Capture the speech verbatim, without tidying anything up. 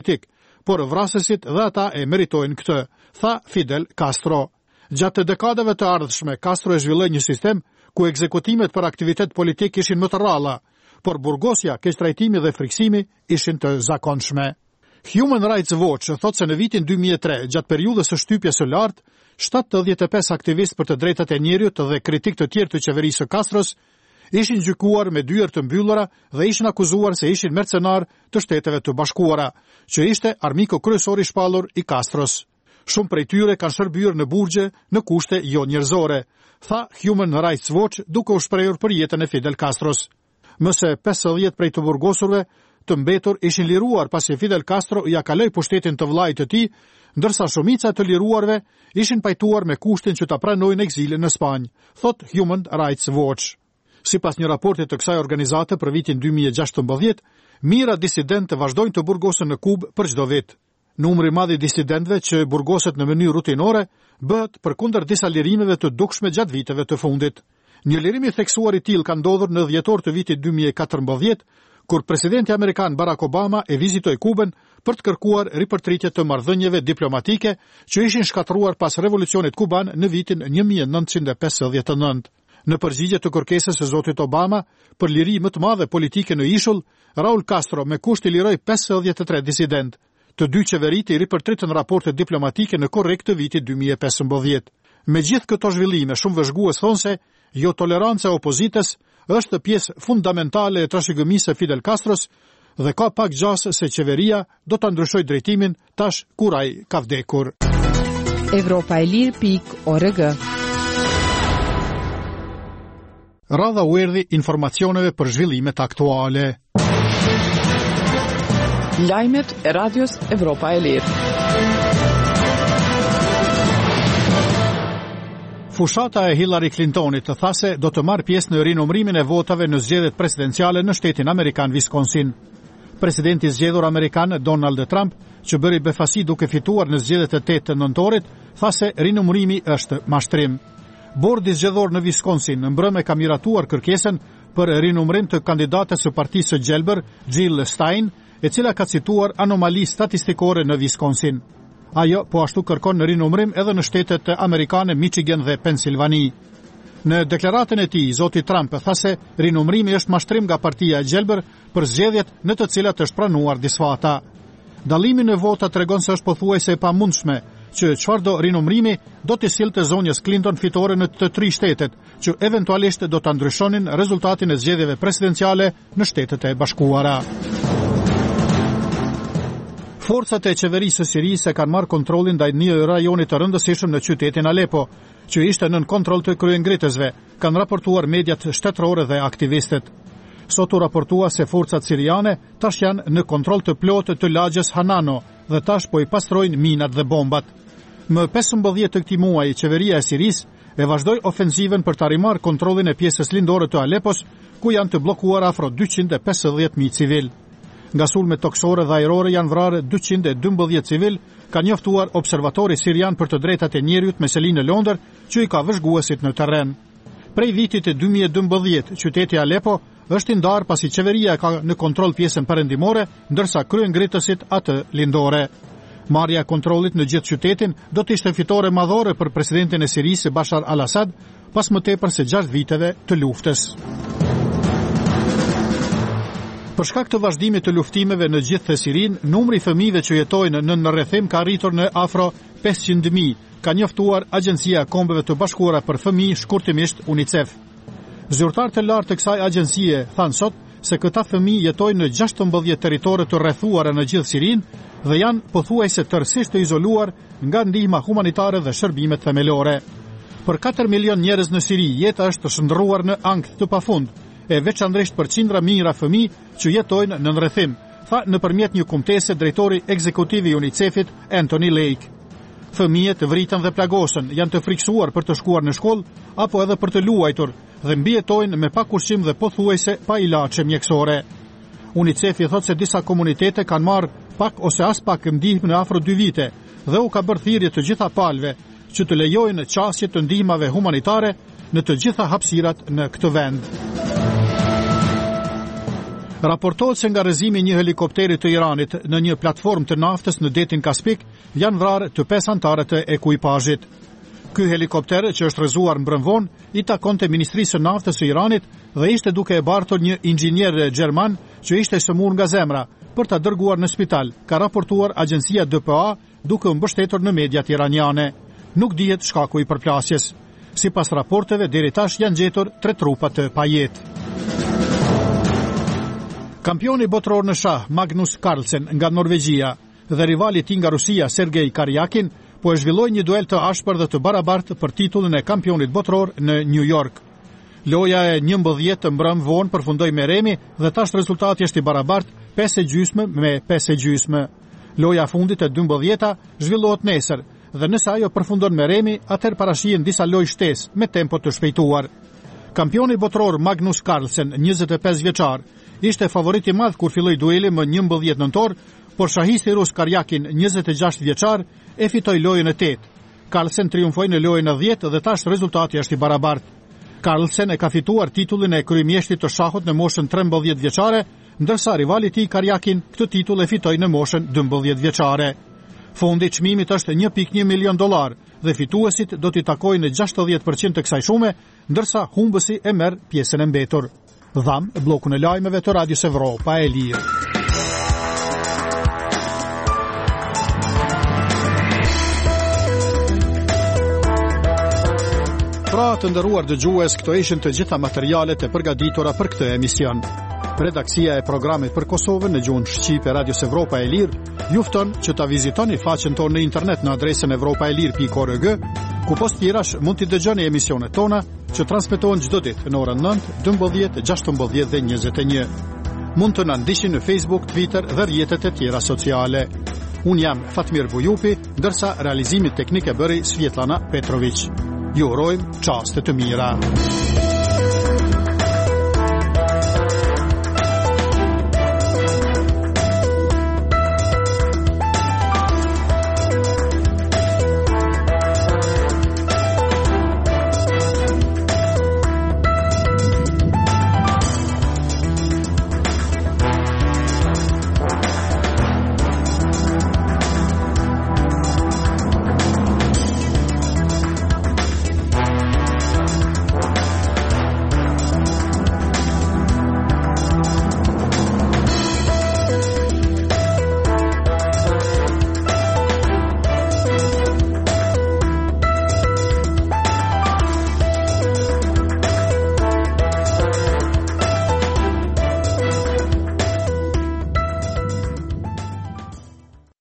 politik, por vrasësit dhe ata e meritojnë këtë, tha Fidel Castro. Gjatë dekadave të ardhshme, Castro e zhvilloi një sistem ku ekzekutimet për aktivitet politik ishin më të rralla, por burgosja, keqtrajtimi dhe friksimi ishin të zakonshme. Human Rights Watch thot se në vitin dy mijë e tre, gjatë periudhës së shtypjes së lartë, shtatëdhjetë e pesë aktivistë për të drejtat e njerëzit dhe kritik të tjerë të qeverisë së Castros ishin gjykuar me dyert të mbyllura dhe ishin akuzuar se ishin mercenar të Shteteve të Bashkuara, që ishte armiku kryesor i shpallur i Castros. Shumë prej tyre kanë shërbyer në burgje në kushte jo njerëzore, tha Human Rights Watch duke u shprehur për jetën e Fidel Castros. Më se pesëdhjetë prej të burgosurve të mbetur ishin liruar pasi Fidel Castro ja kaloi pushtetin të vllait të tij, ndërsa shumica të liruarve ishin pajtuar me kushtin që ta pranojnë ekzilin në Spanjë, thot Human Rights Watch. Sipas një raporti të kësaj organizate për vitin dy mijë e gjashtëmbëdhjetë, mijëra disidentë vazhdojnë të burgosen në Kubë për çdo vit. Numri i madh i disidentëve që burgoset në mënyrë rutinore bëhet përkundër disa lirimeve të dukshme gjatë viteve të fundit. Një lirim i theksuar i tillë ka ndodhur në dhjetor të vitit dy mijë e katërmbëdhjetë, kur presidenti amerikan Barack Obama e vizitoi Kubën për të kërkuar ripërtritje të marrëdhënieve diplomatike që ishin shkatruar pas revolucionit kuban në vitin një mijë e nëntëqind e pesëdhjetë e nëntë. Në përgjigje të kërkesës së zotit Obama për liri më të madhe politike në ishull, Raul Castro me kusht i liroi pesëdhjetë e tre disident. Të dy qeveritë i ripërtritën raportet diplomatike në korrik të vitit dy mijë e pesëmbëdhjetë. Me gjithë këto zhvillime, shumë vëzhgues thonë se jo toleranca e opozitës është pjesë fundamentale e trashëgimisë së Fidel Castros dhe ka pak gjasë se qeveria do ta ndryshojë drejtimin tash kur ai ka vdekur. Evropa e Lirë pikë org. Radha u erdhi informacioneve për zhvillimet aktuale. Lajmet e radios Evropa e Lirë. Fushata e Hillary Clintonit të tha se do të marrë pjesë në rinumrimin e votave në zgjedhjet presidenciale në shtetin amerikan Wisconsin. Presidenti i zgjedhur amerikan Donald Trump, që bëri befasi duke fituar në zgjedhjet e tetë të nëntorit, tha se rinumrimi është mashtrim. Bordi zgjedhor në Wisconsin në mbrëmje ka miratuar kërkesën për rinumrim të kandidates së partisë së gjelbër, Jill Stein, e cila ka cituar anomali statistikore në Wisconsin. Ajo po ashtu kërkon në rinumrim edhe në shtetet amerikane Michigan dhe Pennsylvania. Në deklaratën e tij, zoti Trump tha se rinumrimi është mashtrim nga partia e gjelbër për zgjedhjet në të cilat është pranuar disfata. Dallimi në vota tregon se është pothuajse e pamundshme që çfarëdo rinumrimi do të sillte zonjës Clinton fitore në të tri shtetet, që eventualisht do ta ndryshonin rezultatin e zgjedhjeve presidenciale në Shtetet e Bashkuara. Forcat e qeverisë së Sirisë kanë marrë kontrollin ndaj një rajoni të rëndësishëm në qytetin Alepo, që ishte nën kontroll të kryengritësve, kanë raportuar mediat shtetërore dhe aktivistët. Sot u raportua se forcat siriane tash janë në kontroll të plotë të lagjes Hanano dhe tash po i pastrojnë minat dhe bombat. Më pesëmbëdhjetë të këtij muaji, qeveria e Sirisë e vazhdoi ofensivën për të rimarrë kontrollin e pjesës lindore të Alepos, ku janë të bllokuar afro dyqind e pesëdhjetë mijë civil. Nga sulmet toksore dhe ajrore janë vrarë dyqind e dymbëdhjetë civil, ka njoftuar observatori sirian për të drejtat e njerëzit me seli në Londër, që i ka vëzhguesit në terren. Prej vitit e dy mijë e dymbëdhjetë, qyteti Alepo është i ndarë pasi qeveria ka në kontroll pjesën perëndimore, ndërsa kryengritësit atë lindore. Marrja e kontrollit në gjithë qytetin do të ishte fitore madhore për presidentin e Sirisë Bashar al-Assad, pas më tepër se gjashtë viteve të luftës. Për shkak të vazhdimit të luftimeve në gjithë Sirinë, numri i fëmijëve që jetojnë në nërrethim ka arritur në afro pesëqind mijë, ka njoftuar Agjencia e Kombeve të Bashkuara për Fëmijë, shkurtimisht UNICEF. Zyrtarët e lartë të kësaj agjencie thanë sot se këta fëmijë jetojnë në gjashtëmbëdhjetë territore të rrethuara në gjithë Sirinë dhe janë pothuajse tërësisht të izoluar nga ndihma humanitare dhe shërbimet themelore. Për katër milion njerëz në Siri, jeta është shndërruar në ankth të pafund, e veçanërisht për qindra mijëra fëmijë që jetojnë në ndërrethim, tha nëpërmjet një kumtese drejtori ekzekutiv i UNICEF-it Anthony Lake. Fëmijët vritën dhe plagosën, janë të friksuar për të shkuar në shkollë apo edhe për të luajtur dhe mbijetojnë me pak ushqim dhe pothuajse pa ilaçe mjekësore. UNICEF i thotë se disa komunitete kanë marrë pak ose as pak ndihmë në afro dy vite dhe u ka bërë thirrje të gjitha palëve që të lejojnë qasje të ndihmave humanitare në të gjitha hapësirat në këtë vend. Raportohet se nga rrëzimi i një helikopteri të Iranit në një platformë të naftës në detin Kaspik janë vrarë të pesë anëtarë të ekuipazhit. Ky helikopter, që është rrëzuar mbrëmvon, i takonte Ministrisë së Naftës së Iranit dhe ishte duke e bartur një inxhinier gjerman që ishte sëmur nga zemra për ta dërguar në spital, ka raportuar agjencia D P A duke u mbështetur në mediat iraniane. Nuk dihet shkaku i përplasjes. Sipas raporteve, deri tash janë gjetur tre trupa të pajetë. Kampioni botror në shah Magnus Carlsen nga Norvegjia dhe rivali i tij nga Rusia Sergej Karjakin po e zhvilloi një duel të ashpër dhe të barabartë për titullin e kampionit botror në New York. Loja e njëmbëdhjetë mbrëm vonë përfundoi me remi dhe tash rezultati është i barabartë pesë e gjysmë me pesë e gjysmë. Loja fundit e dymbëdhjeta zhvillohet nesër dhe nëse ajo përfundon me remi, atëherë parashihen disa lojë shtesë me tempo të shpejtuar. Kampioni botror Magnus Carlsen, njëzet e pesë vjeçar, ishte favorit i madh kur filloi dueli më njëmbëdhjetë nëntor, por shahisti rus Karjakin, njëzet e gjashtë vjeçar, e fitoi lojën e tetë. Carlsen triumfoi në lojën e dhjetë dhe tash rezultati është i barabartë. Carlsen e ka fituar titullin e kryemjeshtit të shahut në moshën trembëdhjetë vjeçare, ndërsa rivali i tij Karjakin këtë titull e fitoi në moshën dymbëdhjetë vjeçare. Fondi i çmimit është një pikë një milion dollar dhe fituesit do t'i takojë në gjashtëdhjetë përqind të kësaj shume, ndërsa humbësi e merr pjesën e mbetur. Dham, blokun e lajmeve të Radios Evropa e Lirë. Pra të nderuar dëgjues, këto ishin të gjitha materialet e përgatitura për këtë emision. Redaksia e programit për Kosovën në gjuhën shqipe Radios Evropa e Lirë ju fton që ta vizitoni faqen tonë në internet në adresën evropaelir pikë org, ku post tjerash mund t'i dëgjoni emisionet tona që transmetohen çdo ditë në orën nëntë, dymbëdhjetë, gjashtëmbëdhjetë dhe njëzet e një. Mund të na ndiqni në Facebook, Twitter dhe rrjetet e tjera sociale. Unë jam Fatmir Bujupi, ndërsa realizimin teknik e bëri Svjetlana Petrović. Ju urojmë çaste të mira.